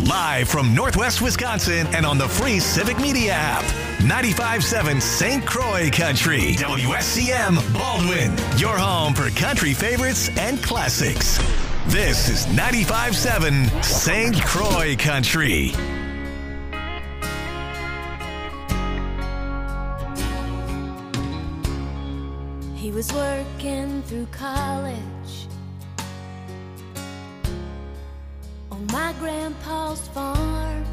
Live from Northwest Wisconsin and on the free Civic Media app. 95.7 St. Croix Country. WSCM Baldwin. Your home for country favorites and classics. This is 95.7 St. Croix Country. He was working through college on my grandpa's farm.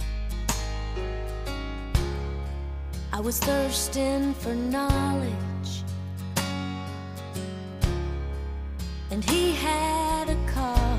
I was thirsting for knowledge, and he had a car.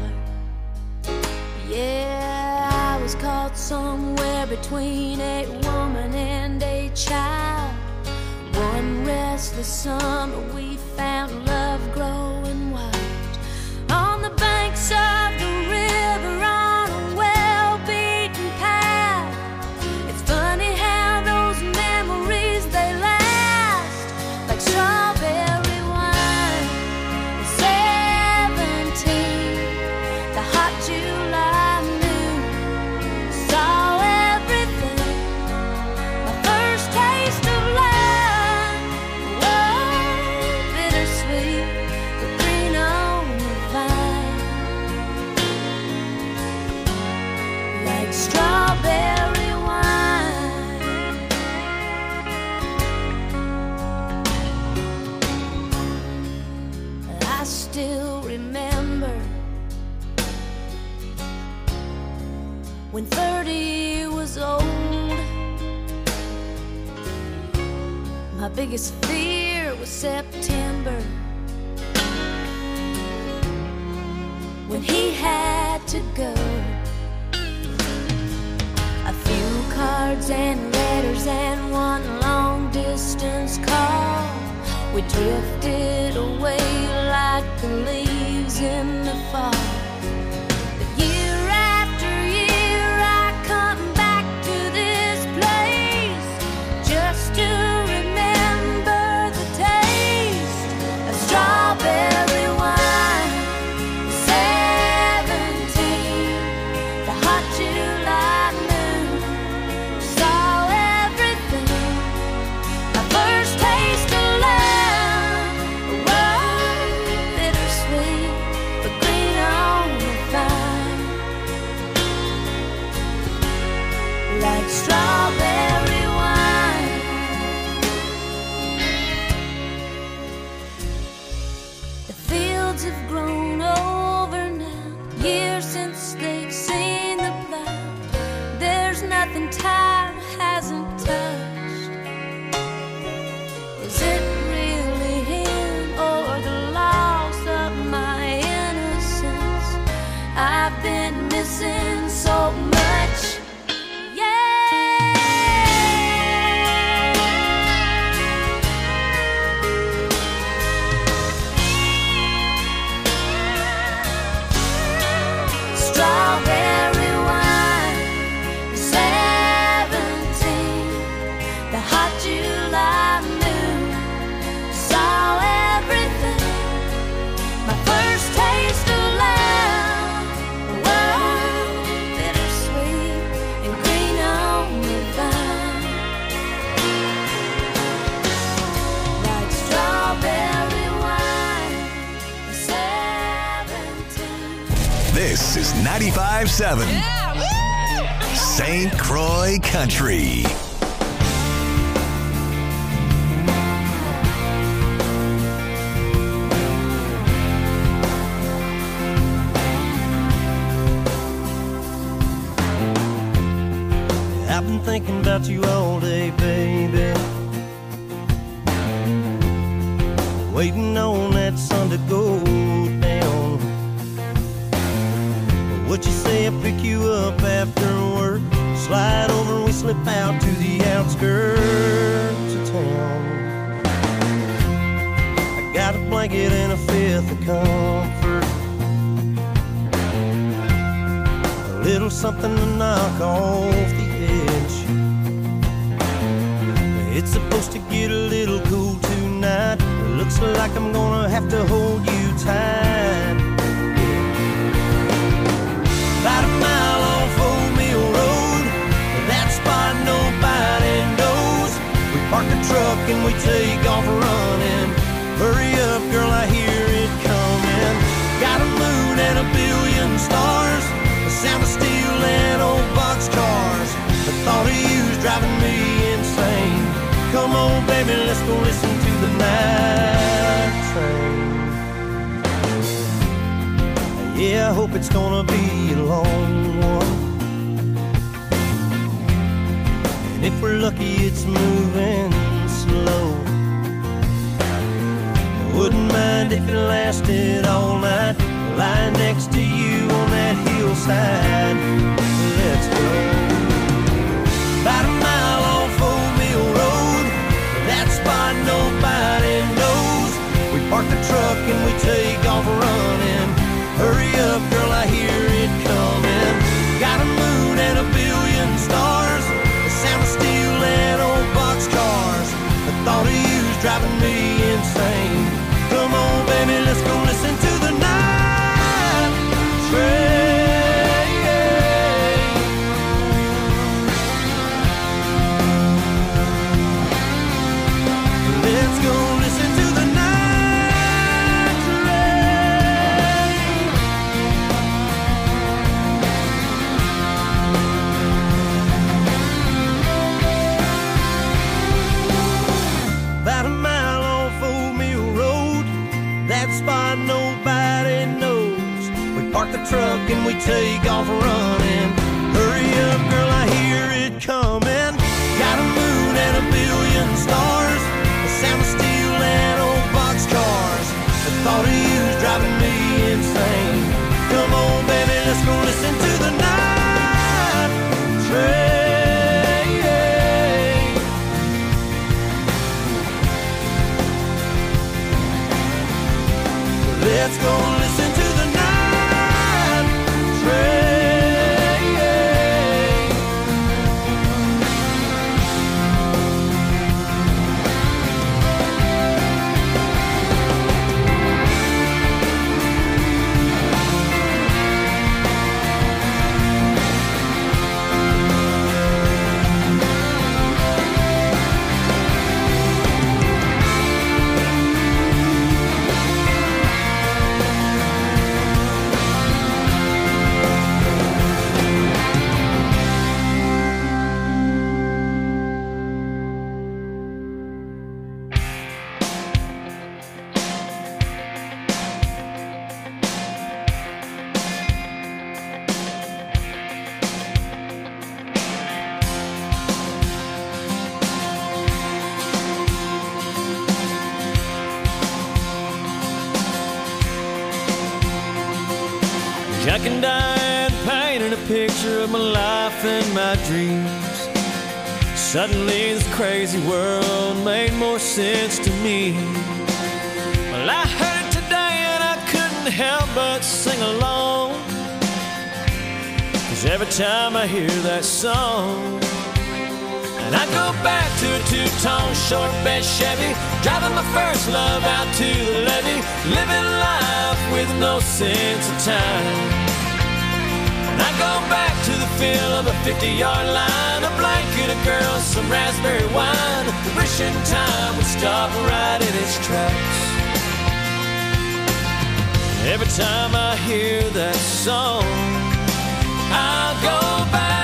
Yeah, I was caught somewhere between a woman and a child. One restless summer we found love growing wild on the banks of the river on a well-beaten path. It's funny how those memories, they last like strawberry wine. At 17, the hot July noon saw everything. My first taste of love, whoa, bittersweet, but green on the vine, like strawberry wine. I still remember when 30 was old. My biggest fear was September, when he had to go. A few cards and letters and one long distance call. We drifted away like the leaves in the fall. But year after year I come back to this place just to remember the taste of strawberry wine. 17, the hot July noon saw everything. My first taste of love, whoa, bittersweet, but green on the vine, like strawberry wine. The fields have grown over now, years since they've seen the plow. There's nothing time hasn't touched. Is it really him or the loss of my innocence? I've been missing so much. Strawberry wine, 17, the hot July noon saw everything. My first taste of love, whoa, bittersweet and green on the vine, like strawberry wine, 17. This is 95.7 St. Croix Country. I've been thinking about you all day, baby, waiting on that sun to go down. What you say, I pick you up after work, slide over and we slip out to the outskirts of town. I got a blanket and a fifth of comfort, a little something to knock off the edge. It's supposed to get a little cool tonight. It looks like I'm gonna have to hold you tight. About a mile off and we take off running. Hurry up, girl, I hear it coming. Got a moon and a billion stars, the sound of steel and old boxcars. The thought of you's driving me insane. Come on, baby, let's go listen to the night train. Yeah, I hope it's gonna be a long one. And if we're lucky, it's moving slow. I wouldn't mind if it lasted all night, lying next to you on that hillside. Let's go. About a mile off Old Mill Road, that spot nobody knows. We park the truck and we take off running. Hurry up, girl, I hear it coming. Got a moon and a billion stars, the sound of steel and old boxcars. The thought of you's driving me insane. Come on, baby, let's go listen to the night train. Let's go listen to the night train. About a mile off Old Mill Road, that spot nobody knows. We park the truck and we take off running. Hurry up, girl, I hear it coming. Got a moon and a billion stars, the sound of steel and old boxcars. The thought of you's driving me insane. Come on, baby, let's go listen to the night train. Let's go listen to the night train. Jack and Diane painted a picture of my life and my dreams. Suddenly this crazy world made more sense to me. Well, I heard it today and I couldn't help but sing along, 'cause every time I hear that song, and I go back to a two-tone short bed Chevy, driving my first love out to the levee, living life with no sense of time. And I go back to the feel of a 50-yard line, a blanket, a girl, some raspberry wine, wishing time would stop right in its tracks. Every time I hear that song, I'll go back.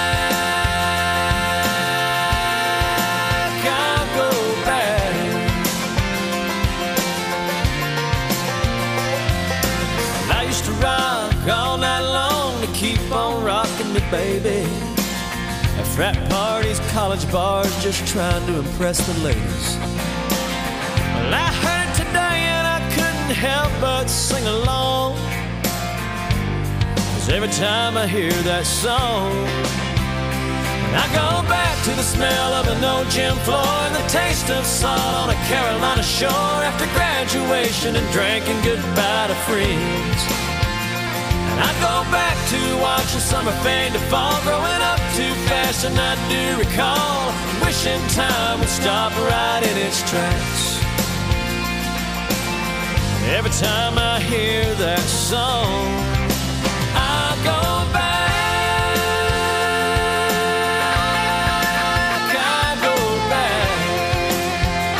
All night long to keep on rocking me, baby. At frat parties, college bars, just trying to impress the ladies. Well, I heard it today and I couldn't help but sing along, 'cause every time I hear that song, I go back to the smell of an old gym floor and the taste of salt on a Carolina shore after graduation and drinking goodbye to friends. I go back to watching summer fade to fall, growing up too fast and I do recall, wishing time would stop right in its tracks. Every time I hear that song, I go back, I go back.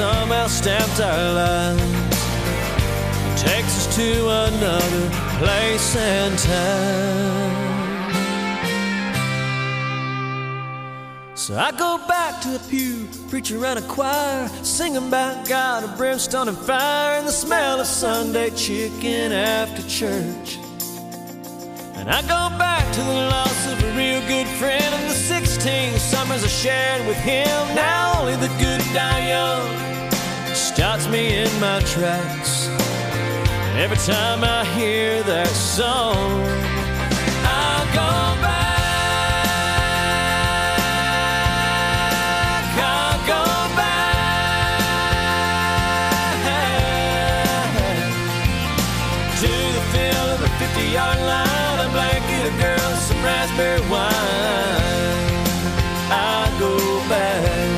somehow stamped our lives, takes us to another place and time. So I go back to the pew, preacher and a choir, singing about God and brimstone and fire, and the smell of Sunday chicken after church. And I go back to the loss of a real good friend and the 16 summers I shared with him. Now only the good die young stops me in my tracks. Every time I hear that song, I go back. Yard line, a blanket, a girl, some raspberry wine. I go back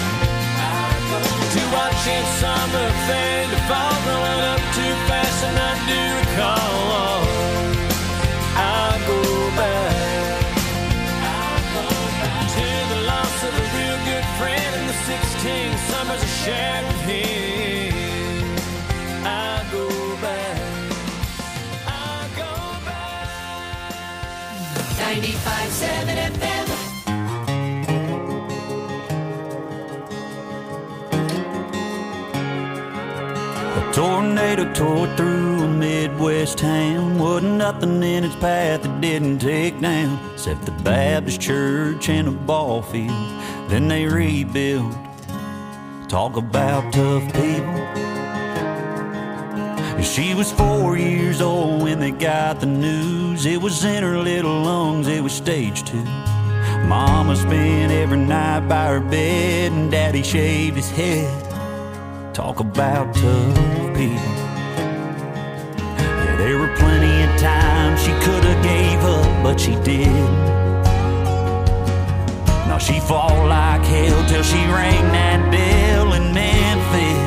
to watching summer fade to fall, growing up too fast and I do recall. I go back to the loss of a real good friend and the 16 summers I shared with him. I go back. 95.7 FM. A tornado tore through a Midwest town. Wasn't nothing in its path it didn't take down, except the Baptist church and a ball field. Then they rebuilt. Talk about tough people. She was 4 years old when they got the news. It was in her little lungs, it was stage 2. Mama spent every night by her bed, and Daddy shaved his head. Talk about tough people. Yeah, there were plenty of times she could have gave up, but she didn't. Now she fought like hell till she rang that bell in Memphis.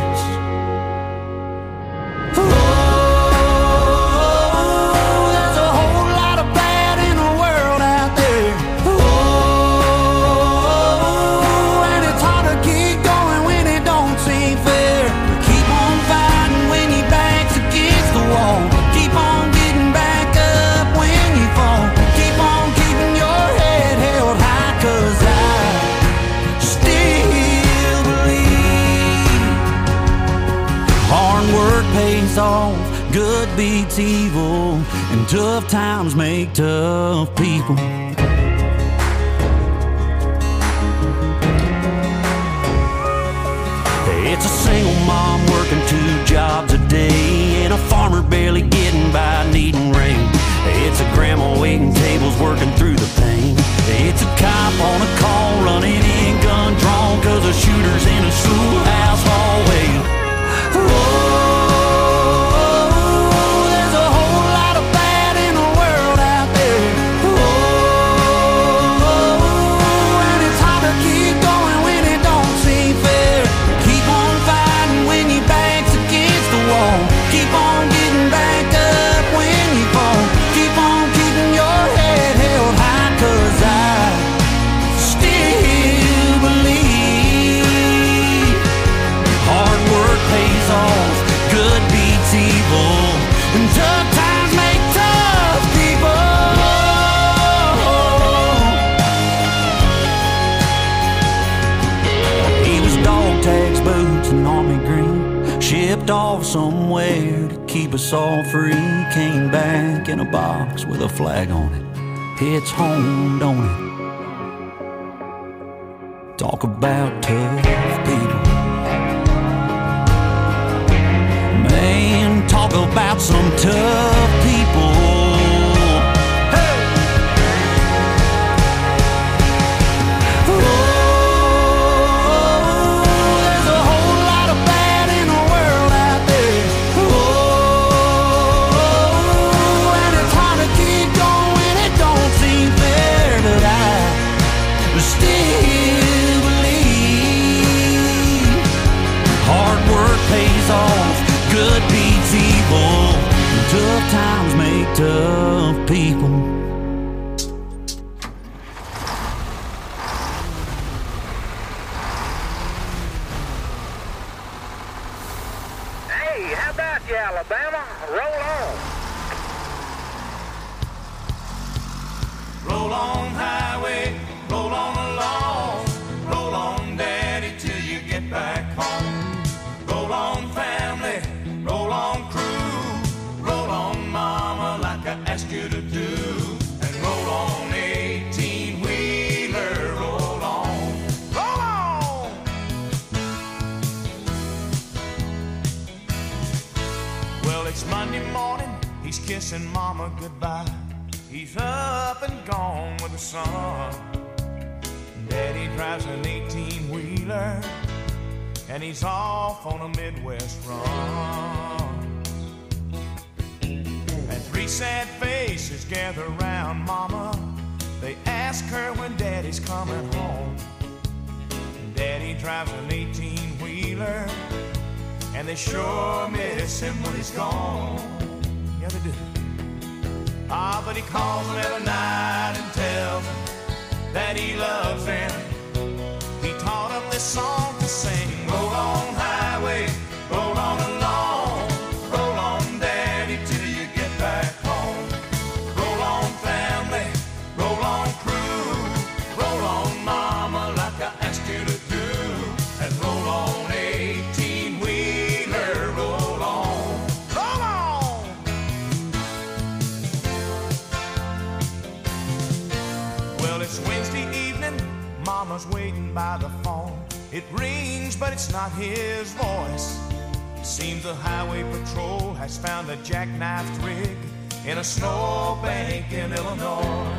Off, good beats evil, and tough times make tough people. It's a single mom working 2 jobs a day, and a farmer barely getting by needing rain. It's a grandma waiting tables working through the pain. It's a cop on a call running in gun drawn, 'cause a shooter's in a schoolhouse hallway. Whoa. Off somewhere to keep us all free. Came back in a box with a flag on it. It's home, don't it? Talk about tough people. Man, talk about some tough people. Good beats evil, tough times make tough people. got you, Alabama. Roll on. Roll on, highway, roll on along. Roll on, Daddy, till you get back home. Roll on, family, roll on, crew. Roll on, Mama, like I asked you to do. And roll on, 18-wheeler, roll on. Roll on! Well, it's Monday morning, he's kissing Mama goodbye. He's up and gone with the sun. Daddy drives an 18-wheeler, and he's off on a Midwest run. And three sad faces gather around Mama. They ask her when Daddy's coming home. Daddy drives an 18-wheeler, and they sure miss him when he's gone. Yeah, they do. Ah, but he calls them every night and tells them that he loves them. He taught them this song to sing. Roll on, highway, roll on along. Roll on, Daddy, till you get back home. Roll on, family, roll on, crew. Roll on, Mama, like I asked you to do. And roll on, 18-wheeler, roll on. Roll on! Well, it's Wednesday evening, Mama's waiting by the phone. It rings, but it's not his voice. Seems the highway patrol has found a jackknifed rig in a snowbank in Illinois.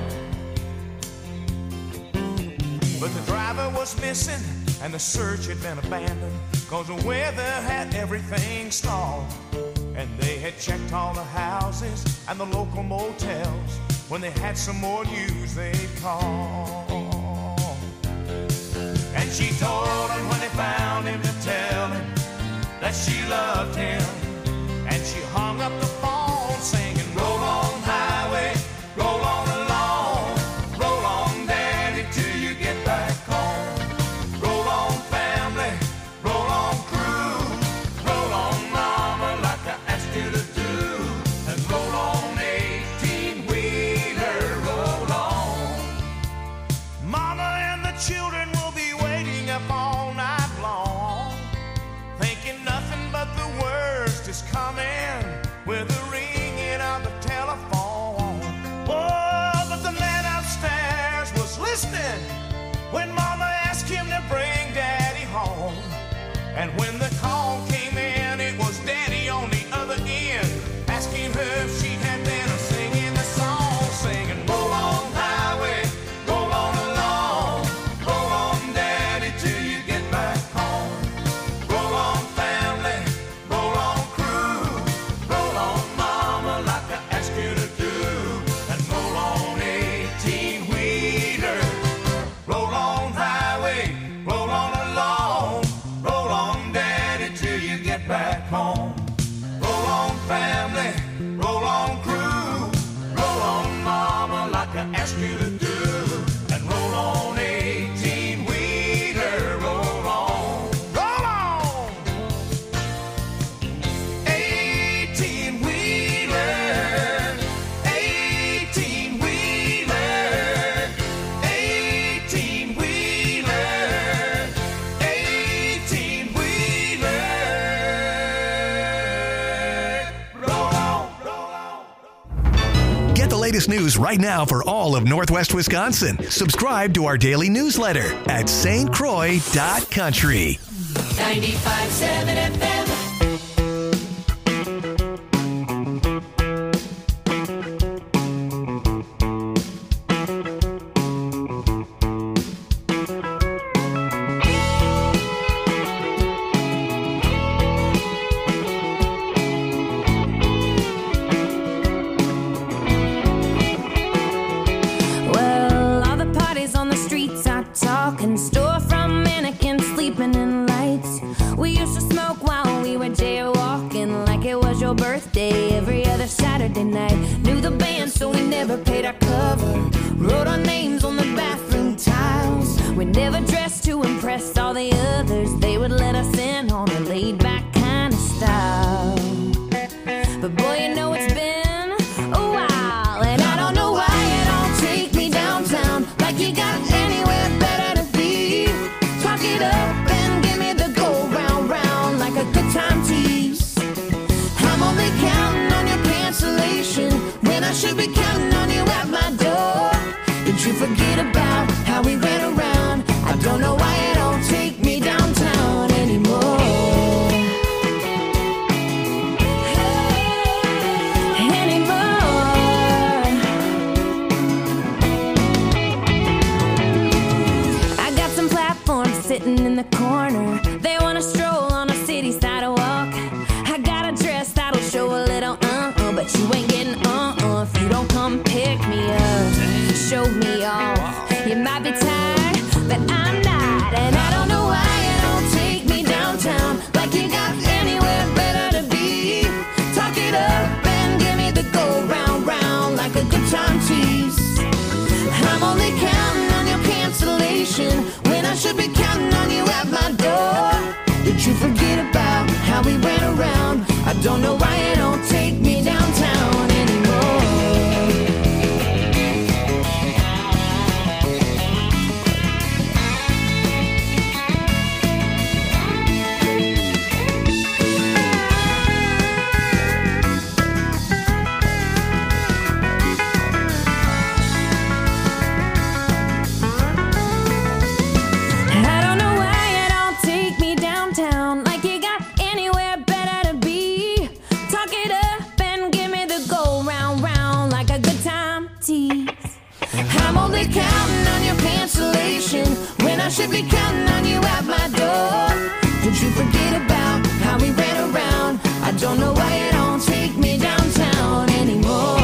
But the driver was missing, and the search had been abandoned, 'cause the weather had everything stalled. And they had checked all the houses and the local motels. When they had some more news, they'd call. And she told him when they found him to tell him that she loved him. And she hung up the phone singing, roll on, highway, roll on along. Roll on, Daddy, till you get back home. Roll on, family, roll on, crew. Roll on, Mama, like I asked you to do. And roll on, 18-wheeler, roll on. Mama and the children will be waiting up all night long, thinking nothing but the worst is coming with the ringing of the telephone. Oh, but the man upstairs was listening when Mama asked him to bring Daddy home. And when the call came in, it was Daddy on the other end, asking her if she had been singing the song, singing, roll on, highway, roll on along. Roll on, Daddy, till you get back home. Roll on, family, roll on, crew. Roll on, Mama, like I asked you to do. And roll on, 18-wheeler. Roll on, highway, roll on along. Roll on, Daddy, till you get back home. Roll on, family, roll on, crew. Roll on, Mama, like I asked you to do. And roll on, 18-wheeler, roll on. Roll on! 18-wheeler, 18-wheeler, 18-wheeler, 18-wheeler. Roll on, roll on. Get the latest news right now for all of Northwest Wisconsin. Subscribe to our daily newsletter at stcroix.country. 95.7 FM. Well, all the parties on the streets are talking, storefront mannequins sleeping in lights. We used to smoke while we were jaywalking, like it was your birthday every other Saturday night. Knew the band, so we never paid our cover. Wrote our names on the bathroom tiles. We never dressed to impress all the others. They would let us in on a laid-back kind of style. show me off. You might be tired, but I'm not. And I don't know why you don't take me downtown, like you got anywhere better to be. Talk it up and give me the go round, round, like a good time tease. I'm only counting on your cancellation when I should be counting on you at my door. Did you forget about how we ran around? I don't know why you don't take me downtown anymore. Counting on your cancellation when I should be counting on you at my door. Did you forget about how we ran around? I don't know why you don't take me downtown anymore.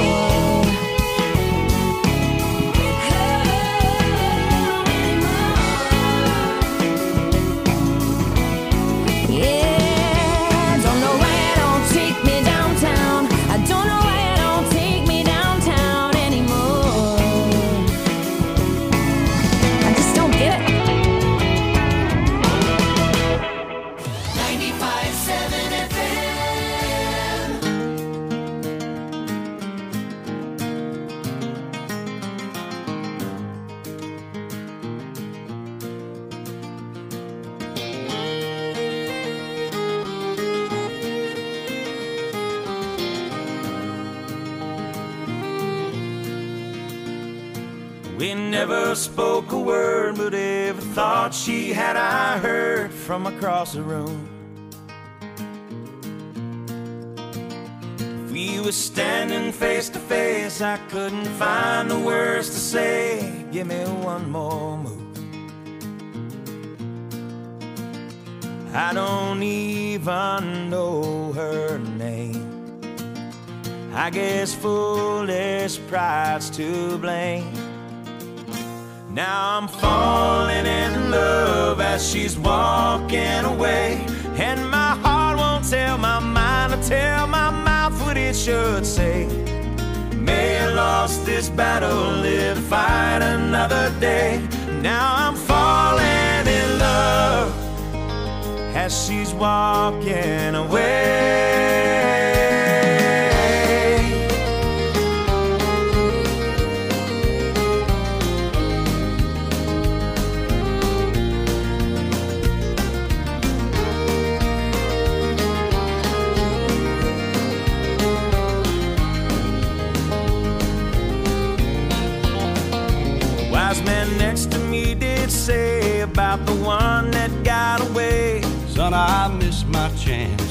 Yeah, don't know why you don't take me downtown. I don't know why you don't take me downtown anymore. I just don't get it. 95.7 FM. We never spoke a word, but every thought she had I heard from across the room. If we were standing face to face, I couldn't find the words to say. Give me one more move. I don't even know her name. I guess foolish pride's to blame. Now I'm falling in love as she's walking away, and my heart won't tell my mind or tell my mouth what it should say. May have lost this battle, live to fight another day. Now I'm falling in love as she's walking away. Wise man next to me did say about the one that got away, Son, I missed my chance.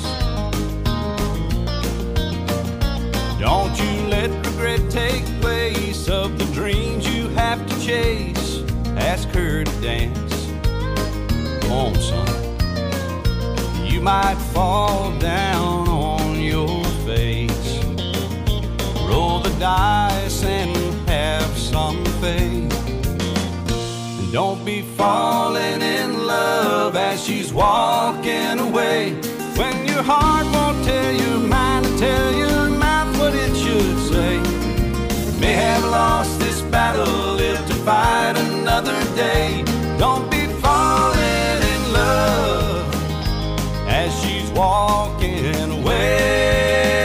Don't you let regret take place of the dreams you have to chase. Ask her to dance. Come on, son. You might fall down on your face. Roll the dice and have some faith. And don't be falling in love as she's walking away, when your heart won't tell your mind and tell your mouth what it should say. May have lost this battle, live to fight another day. Don't be falling in love as she's walking away.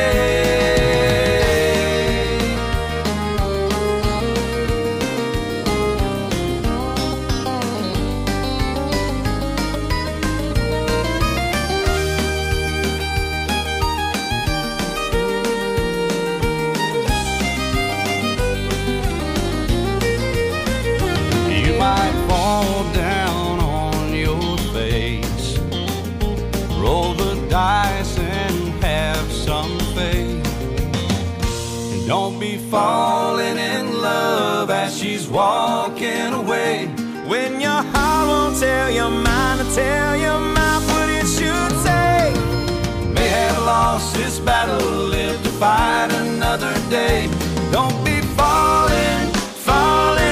Dice and have some faith. And don't be falling in love as she's walking away, when your heart won't tell your mind or tell your mouth what it should say. May have lost this battle, live to fight another day. Don't be falling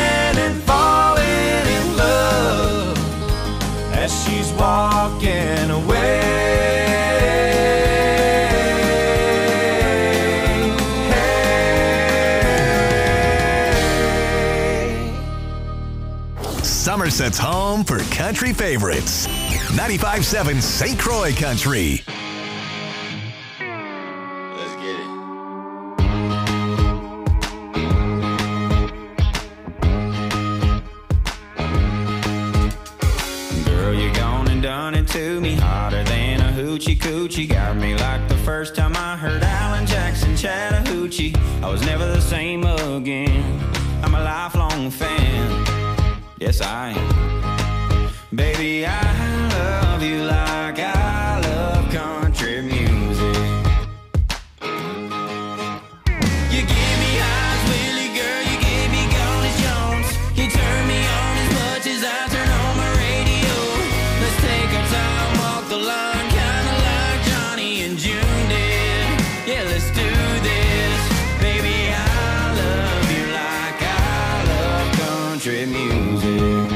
source that's home for country favorites. 95.7 St. Croix Country. Let's get it. Girl, you gone and done it to me, hotter than a hoochie coochie. Got me like the first time I heard Alan Jackson Chattahoochee. I was never the same again. I'm a lifelong fan. Yes, I am. Baby, I love you like I love country music. You give me highs, Willie, girl, you gave me Gladys Jones. You turn me on as much as I turn on my radio. Let's take our time, walk the line, kinda like Johnny and June did. Yeah, let's do this. Baby, I love you like I love country music.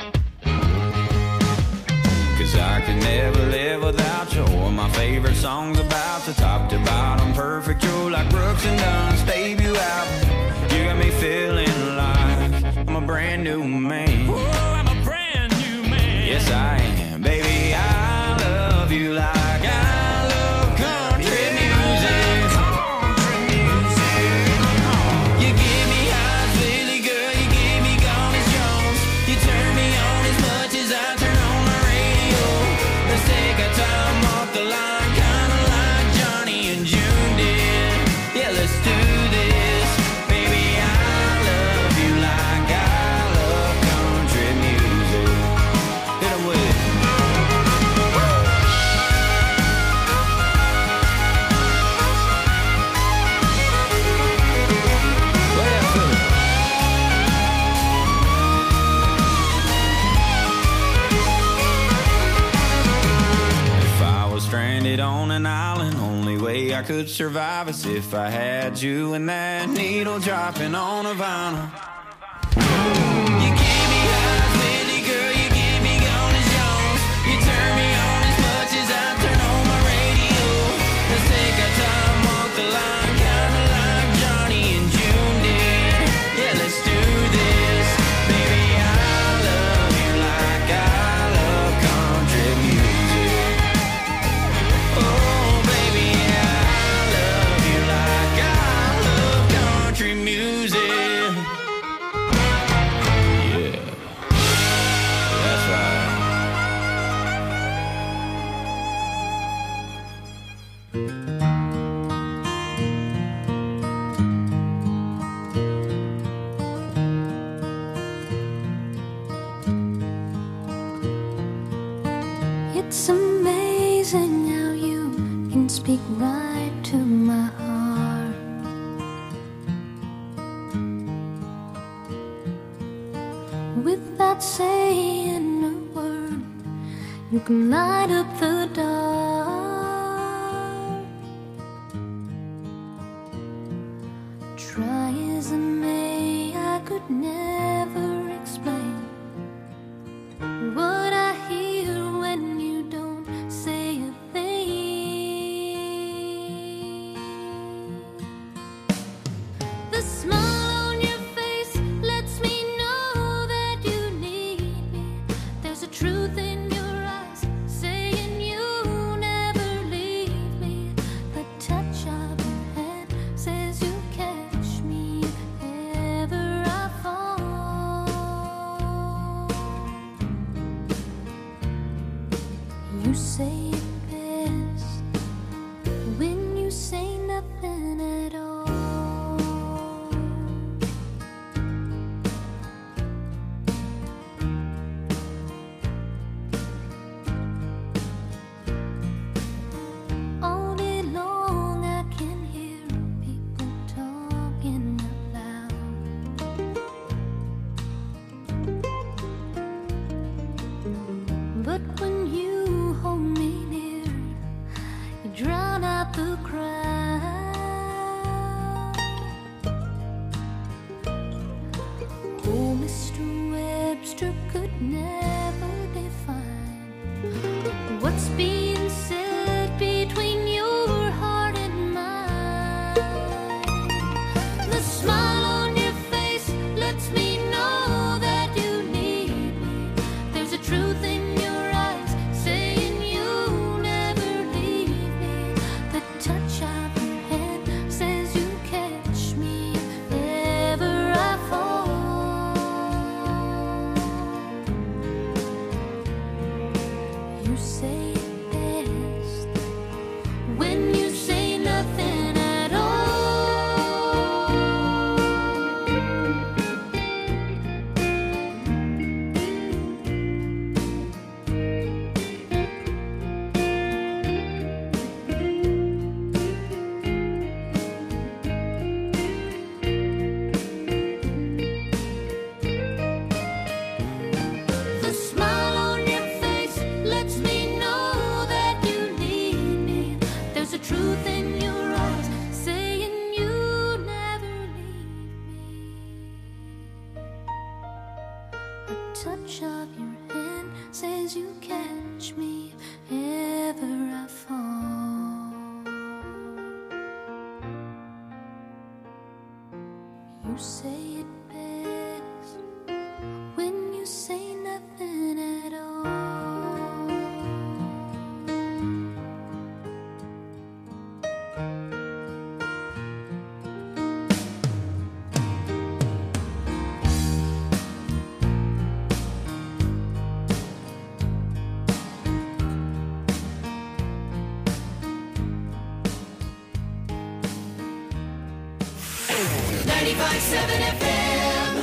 I could never live without you, or my favorite songs about the top to bottom, perfect. You're like Brooks and Dunn's debut album. You got me feeling like I'm a brand new man. Whoa, I'm a brand new man. Yes, I am. Baby, I love you like I love country music. Country music. You give me highs, Willie, girl, you gave me Gladys Jones. You turn me on as much as I turn on my radio. Let's take our time off the line, kinda like Johnny and June did. Yeah, let's do this. Baby, I love you like I love country music. Hit 'em with it. Play that for me. If I was stranded on an island, only way I could survive is if I had you and that needle dropping on a vinyl. You gave me highs, Willie, girl, you gave me Gladys Jones. You turn me on as much as I turn on my radio. Let's take our time, walk the line, kinda like Johnny and June did. Yeah, let's do this. Baby, I love you like I love country music. Oh, baby, I love you like I love country music. Yeah, that's right. It's amazing how you can speak right to my heart. Without saying a word, you can light up the dark. Try as I may, I could never explain what I hear when you don't say a thing. The smile on your face lets me know that you need me. There's a truth in your eyes saying you never leave me. The touch of your hand says you catch me if ever I fall. You say it best when you say nothing at all. All day long I can hear people talking out loud. But when you hold me near, you drown out the crowd. Oh, Mr. Webster could never define what's being said between your heart and mine. The smile on your face lets me know that you need me. truth in your eyes, saying you never leave me. A touch of your hand says you catch me if ever I fall. You say it best when you say nothing at all. FM.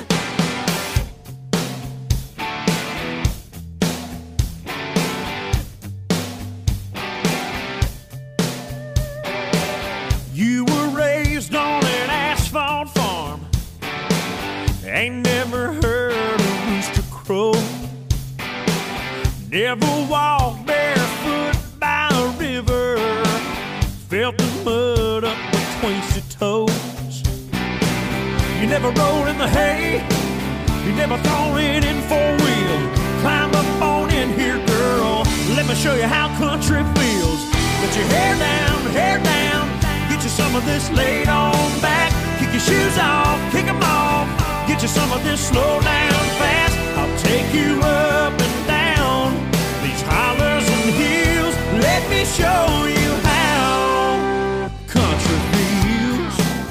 You were raised on an asphalt farm. Ain't never heard a rooster crow. Never walked barefoot by a river. Felt the mud up between your toes. You never rolled in the hay. You never thrown it in four-wheel. Climb up on in here, girl. Let me show you how country feels. Put your hair down. Get you some of this laid on back. Kick your shoes off, kick them off. Get you some of this slow down fast. I'll take you up and down these hollers and hills. Let me show you how country feels.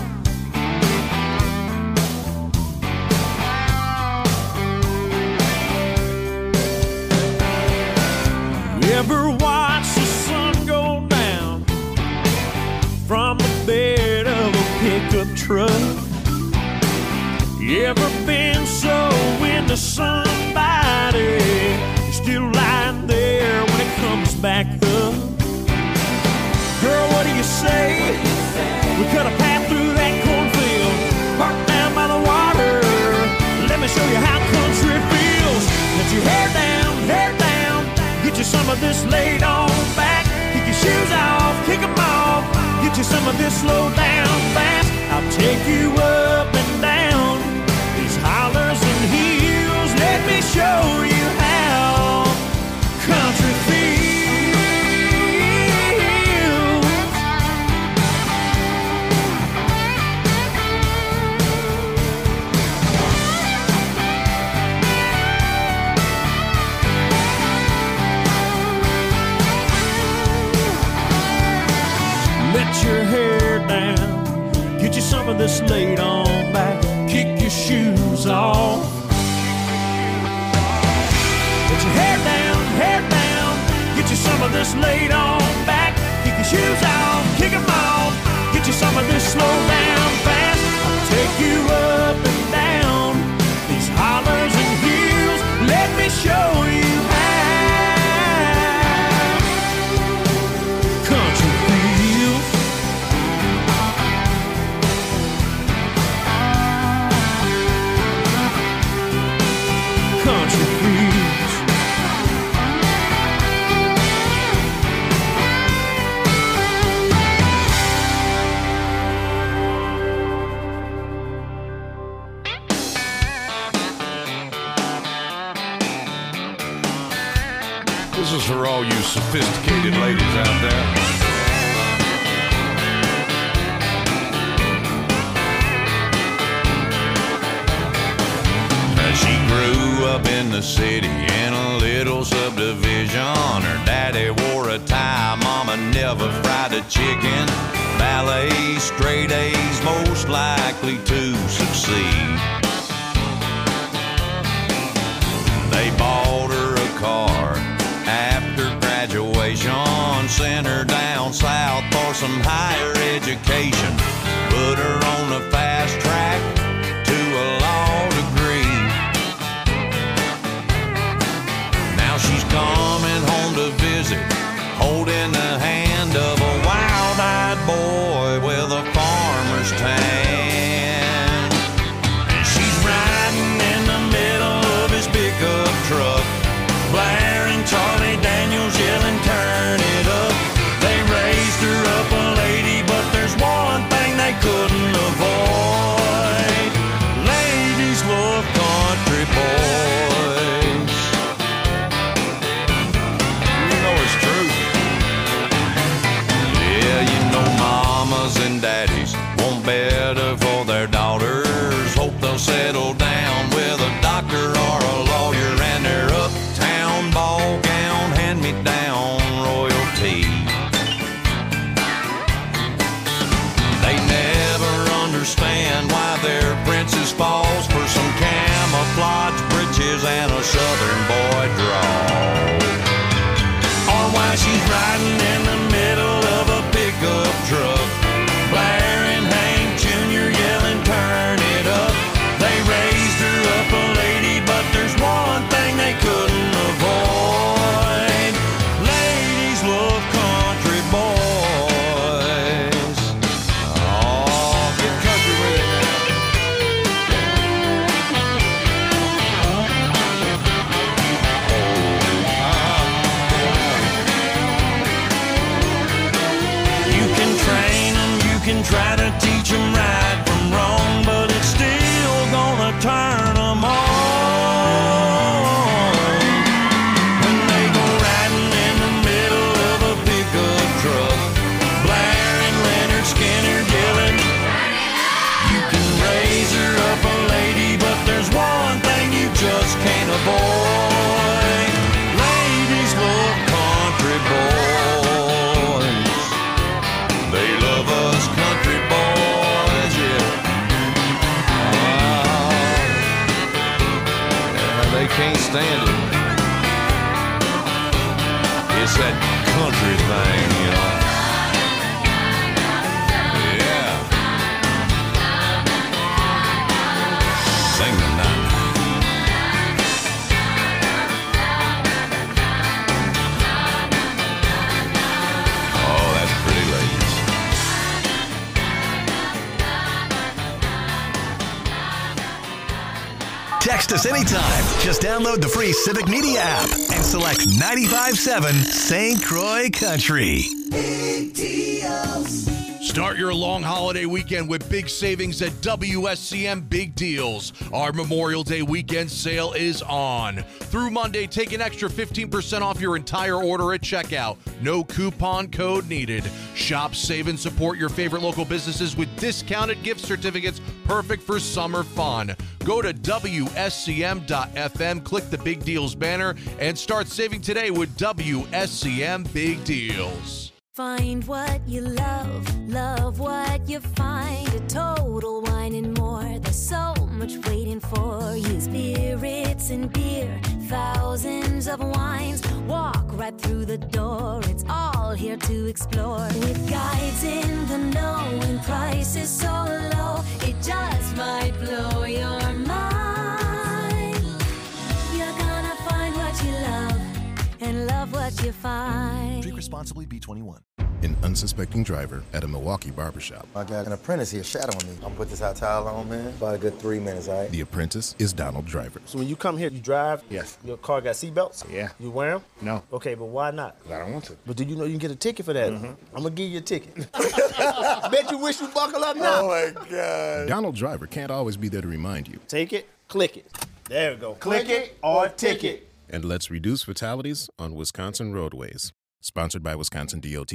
You ever watch the sun go down from the bed of a pickup truck? You ever been so into somebody you're still lying there when it comes back up? Girl, what do you say? We cut a path through that cornfield, parked down by the water. Let me show you how country feels. Let your hair down, get you some of this laid on back. Kick your shoes off, kick them off. Get you some of this slow down fast. I'll take you up and down these hollers and hills. Let me show you how country feels. Let your hair down, get you some of this laid on back. Kick your shoes off. Let your hair down, get you some of this laid on back. Kick your shoes off, kick them off. Get you some of this slow down fast. I'll take you up and down these hollers and hills. Let me show you how country feels. Country feels. This is for all you sophisticated ladies out there. She grew up in the city in a little subdivision. Her daddy wore a tie, mama never fried a chicken. Ballet, straight A's, most likely to succeed. They bought her a car after graduation, sent her down south for some higher education, put her on a fast track to a law degree. Now she's coming home to visit, holding the hand of a wild-eyed boy with a farmer's tan. And she's riding in the middle of his pickup truck, blaring Charlie Daniels, yelling, turn it up. They raised her up try to teach them right from wrong, but it's still gonna turn them on. When they go riding in the middle of a pickup truck, blaring Leonard Skinner yelling, you can raise her up a lady, but there's one thing you just can't avoid. Ladies love country boys. They love us country boys, yeah. They can't stand it. It's that country thing, you know. Yeah. Sing the night. Oh, that's pretty, ladies. Text us anytime. Just download the free Civic Media app and select 95.7 St. Croix Country. Start your long holiday weekend with big savings at WSCM Big Deals. Our Memorial Day weekend sale is on. Through Monday, take an extra 15% off your entire order at checkout. No coupon code needed. Shop, save, and support your favorite local businesses with discounted gift certificates perfect for summer fun. Go to WSCM.FM, click the Big Deals banner, and start saving today with WSCM Big Deals. Find what you love, love what you find. A Total Wine and More. There's so much waiting for you. Spirits and beer, thousands of wines. Walk right through the door. It's all here to explore. With guides in the know and prices so low, it just might blow your mind. You're gonna find what you love and love what you find. Drink responsibly, B21. An unsuspecting driver at a Milwaukee barbershop. I got an apprentice here shadowing me. I'm gonna put this hot towel on, man. About a good 3 minutes, all right? The apprentice is Donald Driver. So when you come here, you drive? Yes. Your car got seatbelts? Yeah. You wear them? No. Okay, but why not? I don't want to. But do you know you can get a ticket for that? I'm gonna give you a ticket. Bet you wish you buckle up now. Oh my God. Donald Driver can't always be there to remind you. Take it, click it. There we go. Click it or ticket. And let's reduce fatalities on Wisconsin roadways. Sponsored by Wisconsin DOT.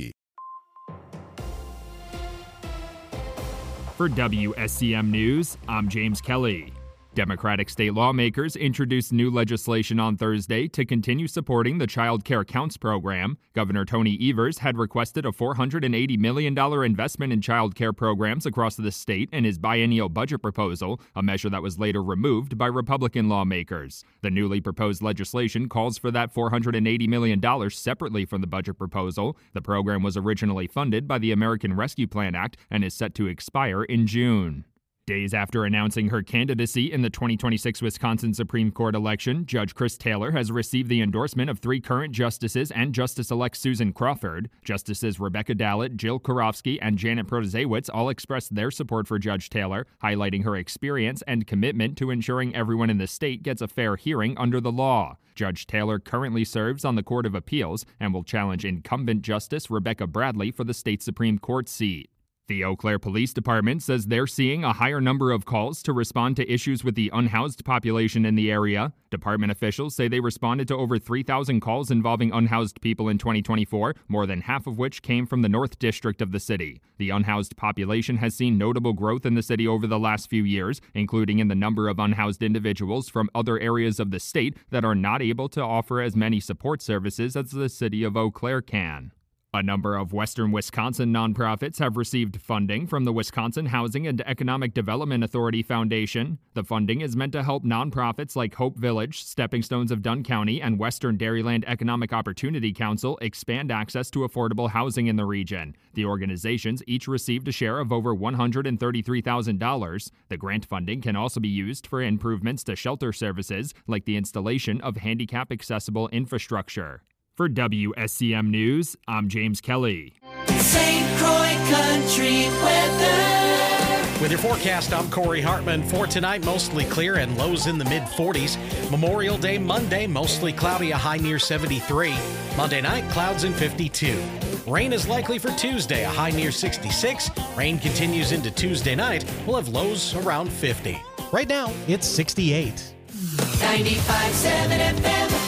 For WSCM News, I'm James Kelly. Democratic state lawmakers introduced new legislation on Thursday to continue supporting the Child Care Counts program. Governor Tony Evers had requested a $480 million investment in child care programs across the state in his biennial budget proposal, a measure that was later removed by Republican lawmakers. The newly proposed legislation calls for that $480 million separately from the budget proposal. The program was originally funded by the American Rescue Plan Act and is set to expire in June. Days after announcing her candidacy in the 2026 Wisconsin Supreme Court election, Judge Chris Taylor has received the endorsement of 3 current justices and Justice-elect Susan Crawford. Justices Rebecca Dallett, Jill Karofsky, and Janet Protasiewicz all expressed their support for Judge Taylor, highlighting her experience and commitment to ensuring everyone in the state gets a fair hearing under the law. Judge Taylor currently serves on the Court of Appeals and will challenge incumbent Justice Rebecca Bradley for the state Supreme Court seat. The Eau Claire Police Department says they're seeing a higher number of calls to respond to issues with the unhoused population in the area. Department officials say they responded to over 3,000 calls involving unhoused people in 2024, more than half of which came from the North District of the city. The unhoused population has seen notable growth in the city over the last few years, including in the number of unhoused individuals from other areas of the state that are not able to offer as many support services as the city of Eau Claire can. A number of Western Wisconsin nonprofits have received funding from the Wisconsin Housing and Economic Development Authority Foundation. The funding is meant to help nonprofits like Hope Village, Stepping Stones of Dunn County, and Western Dairyland Economic Opportunity Council expand access to affordable housing in the region. The organizations each received a share of over $133,000. The grant funding can also be used for improvements to shelter services, like the installation of handicap-accessible infrastructure. For WSCM News, I'm James Kelly. St. Croix Country weather. With your forecast, I'm Corey Hartman. For tonight, mostly clear and lows in the mid-40s. Memorial Day Monday, mostly cloudy, a high near 73. Monday night, clouds in 52. Rain is likely for Tuesday, a high near 66. Rain continues into Tuesday night. We'll have lows around 50. Right now, it's 68. 95.7 FM.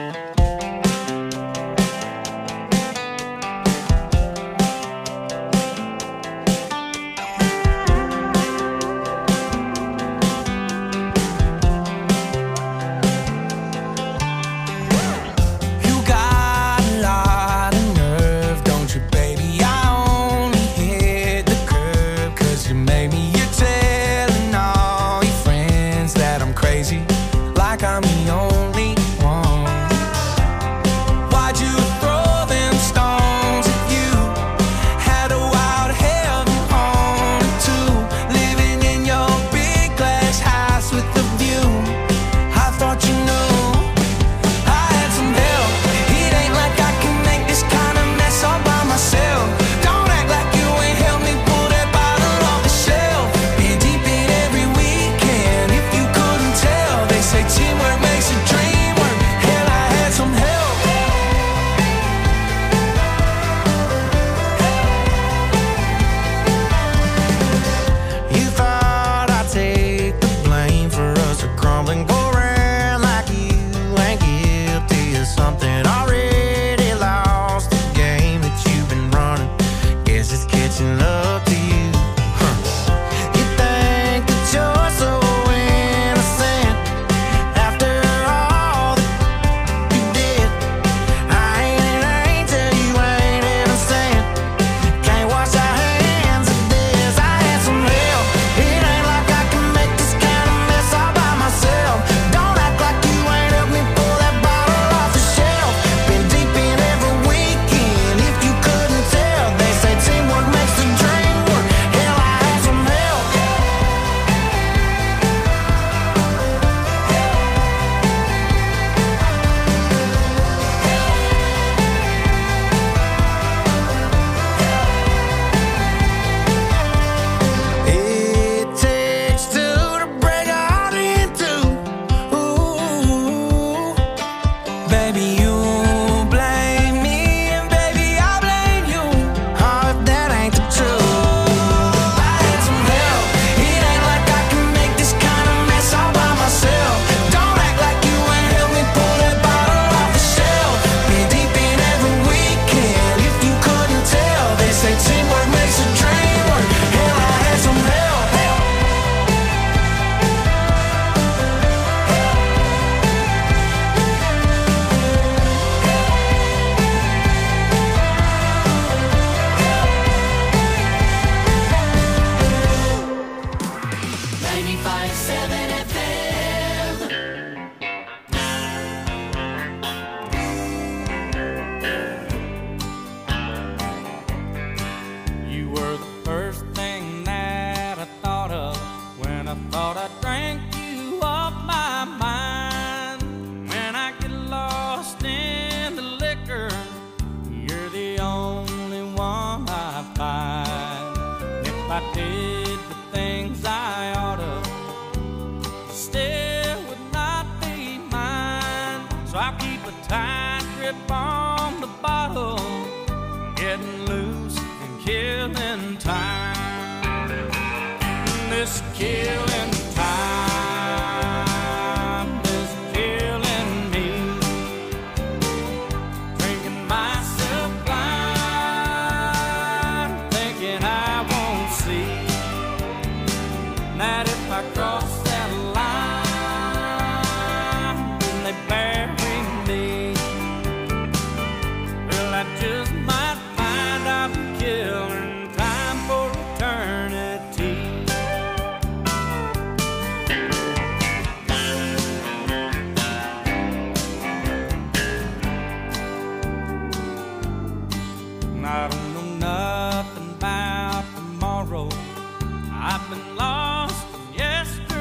I don't know nothing about tomorrow. I've been lost in yesterday.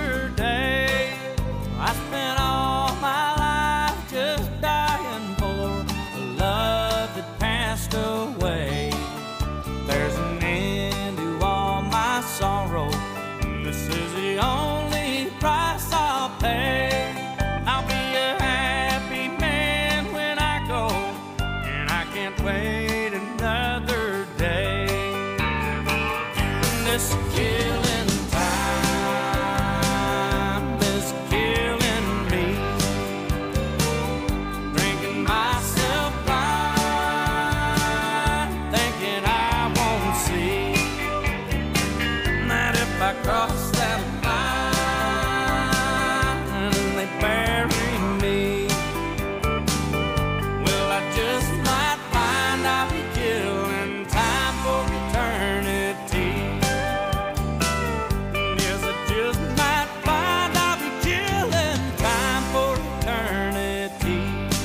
this killing time is killing me. Drinking myself blind, thinking I won't see that if I cross that line and they bury me, well, I just might find I'll be killing time for eternity. Yes, I just might find I'll be killing time for eternity.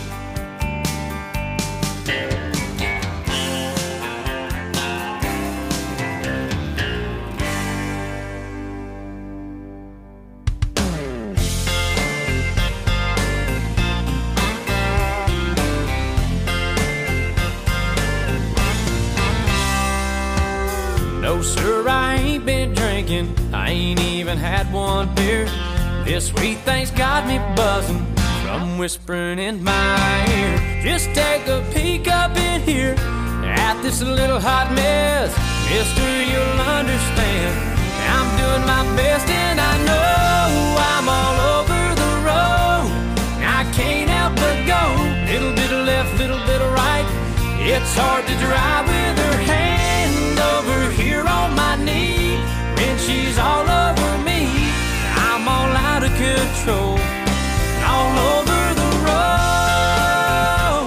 No, sir, I ain't been drinking. I ain't even had one beer. This sweet thing's got me buzzing from whispering in my ear. Just take a peek up in here at this little hot mess. Mister, you'll understand. I'm doing my best and I know I'm all over the road. I can't help but go. Little bit of left, little bit of right. It's hard to drive with her hand over here on my knee. When she's all over me, I'm all out of control, all over the road.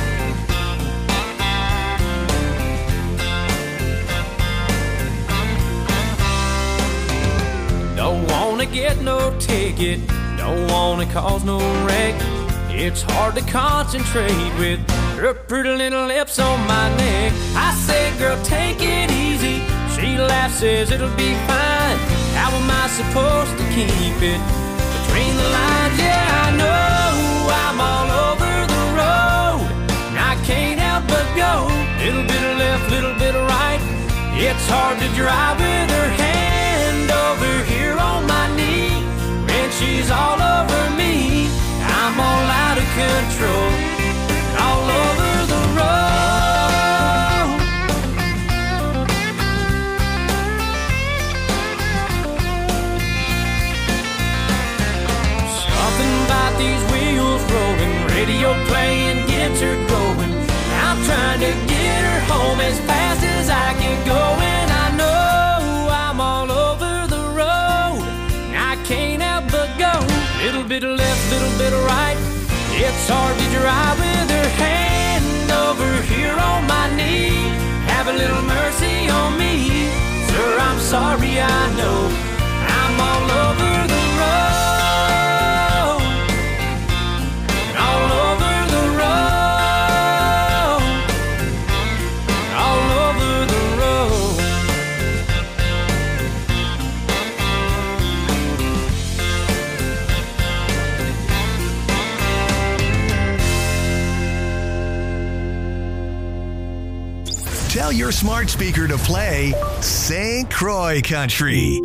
Don't wanna get no ticket, don't wanna cause no wreck. It's hard to concentrate with her pretty little lips on my neck. I say, girl, take it easy. She laughs, says it'll be fine. How am I supposed to keep it between the lines? Yeah, I know I'm all over the road. I can't help but go. Little bit of left, little bit of right. It's hard to drive with her hand over here on my knee. When she's all over me, I'm all out of control, all over the road. Something about these wheels rolling, radio playing gets her going. I'm trying to get her home as fast as I can go, and I know I'm all over the road. I can't help but go. Little bit of left, little bit of right. It's hard to drive with her hand over here on my knee. Have a little mercy on me, sir, I'm sorry, I know I'm all over the road, all over the road, all over the road. Tell your smart speaker to play St. Croix Country.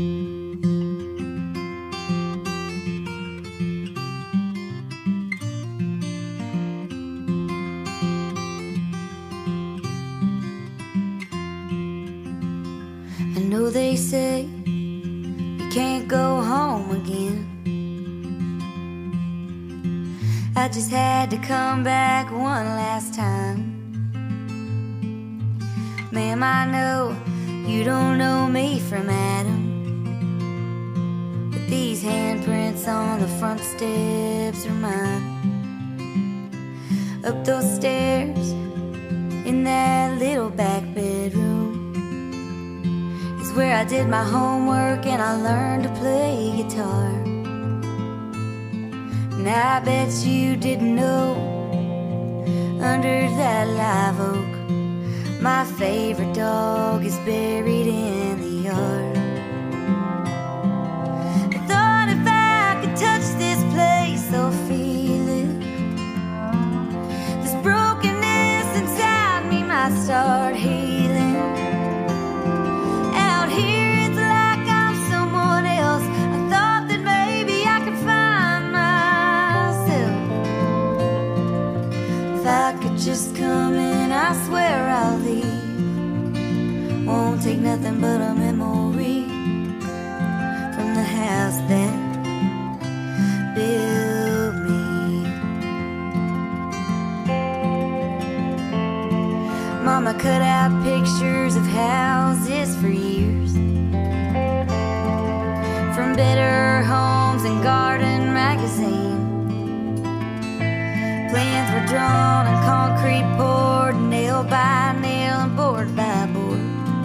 I know they say you can't go home again. I just had to come back one last time. Ma'am, I know you don't know me from Adam, but these handprints on the front steps are mine. Up those stairs in that little back bedroom is where I did my homework and I learned to play guitar. And I bet you didn't know, under that live oak, my favorite dog is buried in the yard. I thought if I could touch this place or feel it, this brokenness inside me might start healing. Out here it's like I'm someone else. I thought that maybe I could find myself. If I could just come in, I swear I'll leave. Won't won't take nothing but a memory from the house that built me. Mama cut out pictures of houses for years, from Better Homes and Garden magazine. Plans were drawn and concrete poured, nail by nail and board by board.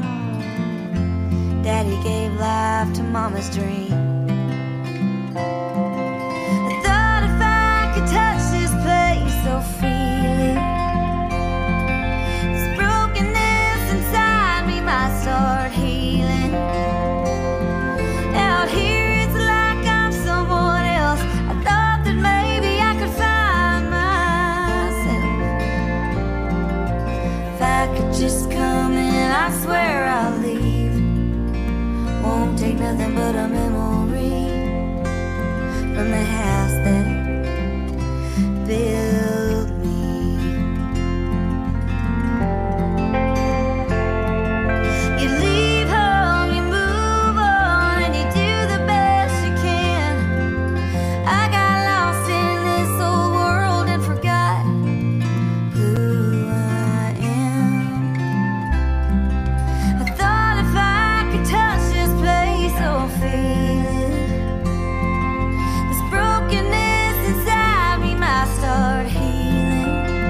Daddy gave life to Mama's dream. I thought if I could touch this place, so feel it. This brokenness inside me might start healing. Out here it's like I'm someone else. I thought that maybe I could find myself. If I could just come in, I swear I'll leave. Won't take nothing but a memory from the house that built me. You leave home, you move on, and you do the best you can. I got lost in this old world and forgot who I am. I thought if I could touch this place, oh feel it. This brokenness inside me might start healing.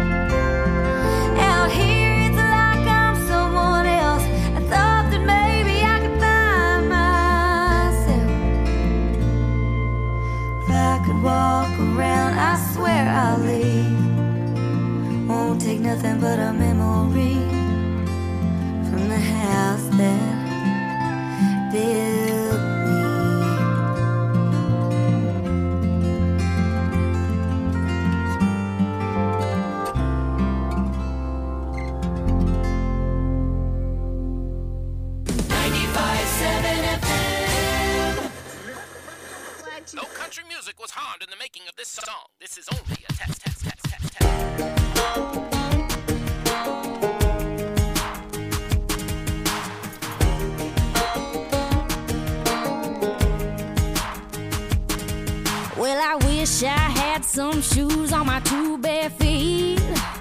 Out here it's like I'm someone else. I thought that maybe I could find myself. If I could walk around, I swear I'll leave. Won't take nothing but a memory from the house that built me. No country music was harmed in the making of this song. This is only a test. Well, I wish I had some shoes on my two bare feet.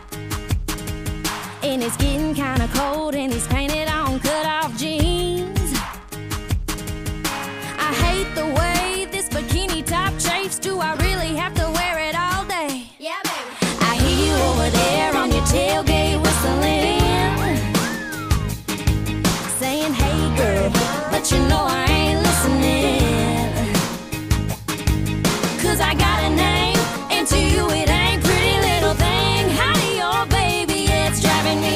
And it's getting kinda cold in these painted on cut-off jeans. I hate the way this bikini top chafes. Do I really have to wear it all day? Yeah, baby. I hear you over there on your tailgate whistling, saying, hey girl, but you know I ain't listening. 'Cause I got a name, and to you it ain't pretty little thing. Howdy, oh baby, it's driving me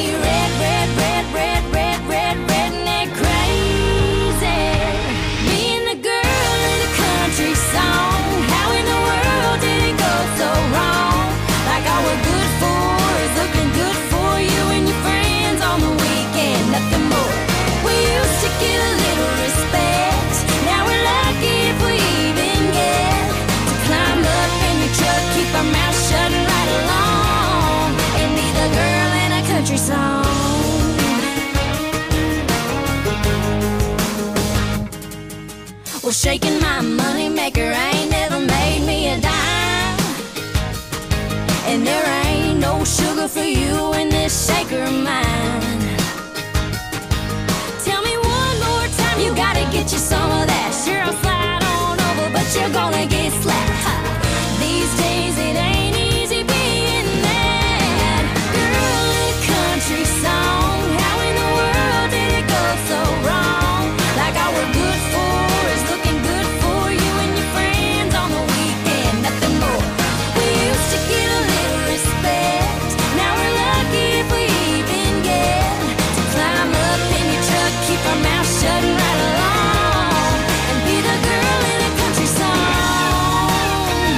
redneck crazy. Being the girl in a country song, how in the world did it go so wrong? Like all we're good for is looking good for you and your friends on the weekend, nothing more. We used to get a little respect, now we're lucky if we even get to climb up in your truck, keep our mouths shut and ride along, and be the girl in a country song. Well, shaking my money maker ain't never made me a dime, and there ain't no sugar for you in this shaker of mine. Tell me one more time, you gotta get you some of that. Sure, I'll slide on over, but you're gonna get slapped. Ha. These days it ain't easy being that girl in a country song. How in the world did it go so wrong? Like all we're good for is looking good for you and your friends on the weekend, nothing more. We used to get a little respect, now we're lucky if we even get to climb up in your truck, keep our mouths shut and ride along, and be the girl in a country song.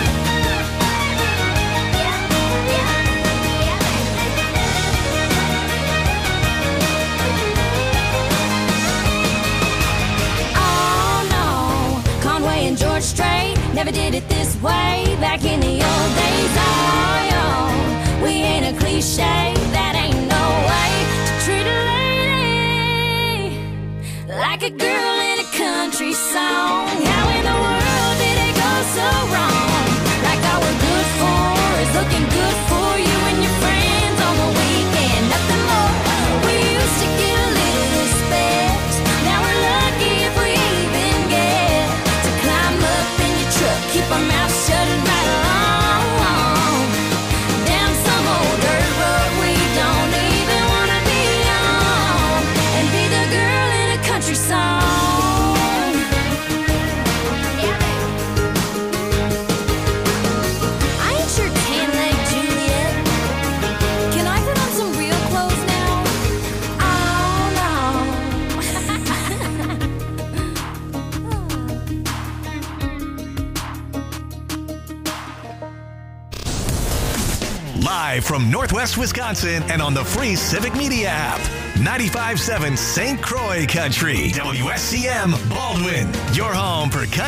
Oh no, Conway and George Strait never did it this way back in the old days. Oh, yo, we ain't a cliche, that ain't no way to treat a lady. like a girl in a country song. How in the world did it go so wrong? Like all we're good for is looking good for you and your friends on the weekend. Nothing more. We used to get a little respect. Now we're lucky if we even get to climb up in your truck, keep our mouths shut and ride along down some old dirt road we don't even want to be on, and be the girl in a country song. I ain't your tan leg Juliet. Can I put on some real clothes now? Oh no. Live from Northwest Wisconsin and on the free Civic Media app. 95.7 St. Croix Country. WSCM Baldwin. Your home for country.